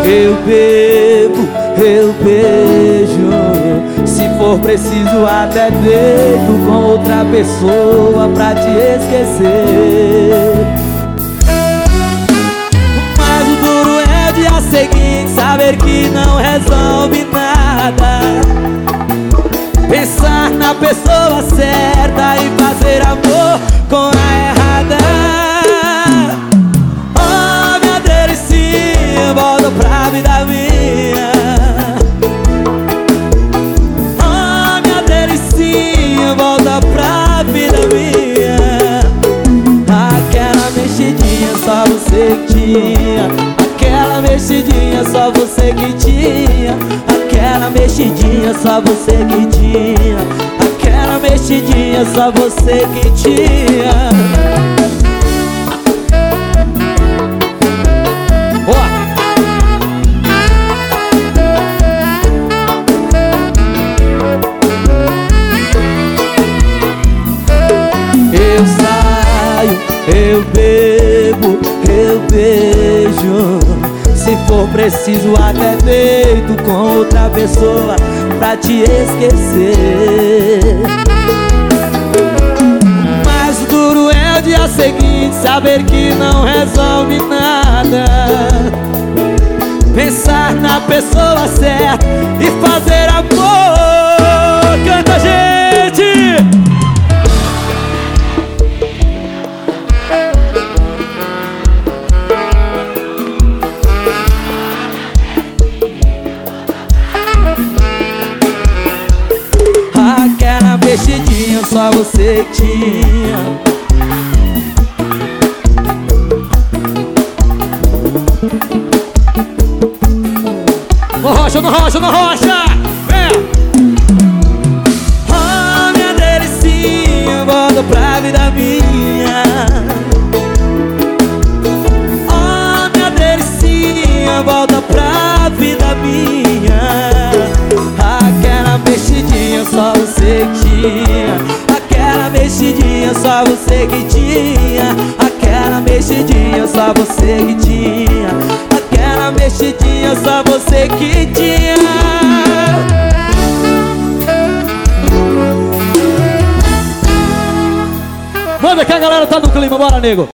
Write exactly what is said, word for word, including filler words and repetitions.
Eu bebo, eu beijo, se for preciso até deito com outra pessoa pra te esquecer. Mas o duro é o dia seguinte saber que não resolve nada. Pensar na pessoa certa e fazer amor com a errada. Oh, minha delicinha, volta pra vida minha. Oh, minha delicinha, volta pra vida minha. Aquela mexidinha só você que tinha. Aquela mexidinha só você que tinha. Aquela mexidinha só você que tinha. Aquela mexidinha só você que tinha. Boa! Eu saio, eu bebo, eu beijo, se for preciso até deito com outra pessoa pra te esquecer. Mas o duro é o dia seguinte saber que não resolve nada. Pensar na pessoa certa e fazer amor. Canta, gente! Aquela mexidinha só você que tinha. No rocha, no rocha, no rocha! Vem! Oh, minha delicinha, volta pra vida minha. Oh, minha delicinha, volta pra vida minha. Aquela mexidinha só você que tinha. Aquela mexidinha só você que tinha. Aquela mexidinha só você que tinha. Aquela mexidinha só você que tinha. Manda que a galera tá no clima, bora, nego!